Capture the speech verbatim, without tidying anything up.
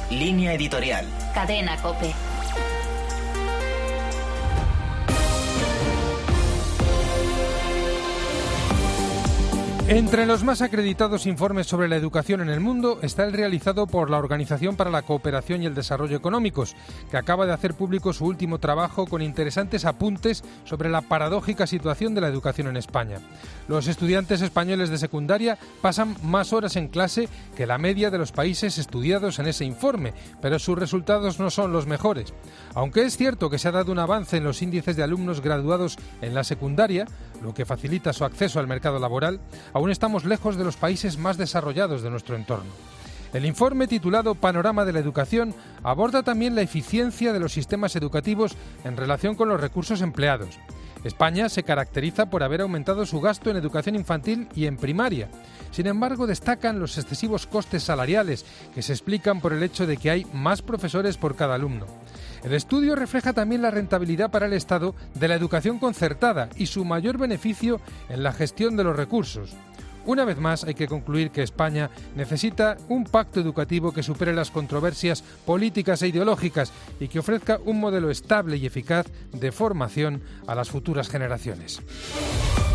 Línea editorial. Cadena COPE. Entre los más acreditados informes sobre la educación en el mundo está el realizado por la Organización para la Cooperación y el Desarrollo Económicos, que acaba de hacer público su último trabajo con interesantes apuntes sobre la paradójica situación de la educación en España. Los estudiantes españoles de secundaria pasan más horas en clase que la media de los países estudiados en ese informe, pero sus resultados no son los mejores. Aunque es cierto que se ha dado un avance en los índices de alumnos graduados en la secundaria, lo que facilita su acceso al mercado laboral, aún estamos lejos de los países más desarrollados de nuestro entorno. El informe titulado Panorama de la Educación aborda también la eficiencia de los sistemas educativos en relación con los recursos empleados. España se caracteriza por haber aumentado su gasto en educación infantil y en primaria. Sin embargo, destacan los excesivos costes salariales que se explican por el hecho de que hay más profesores por cada alumno. El estudio refleja también la rentabilidad para el Estado de la educación concertada y su mayor beneficio en la gestión de los recursos. Una vez más, hay que concluir que España necesita un pacto educativo que supere las controversias políticas e ideológicas y que ofrezca un modelo estable y eficaz de formación a las futuras generaciones.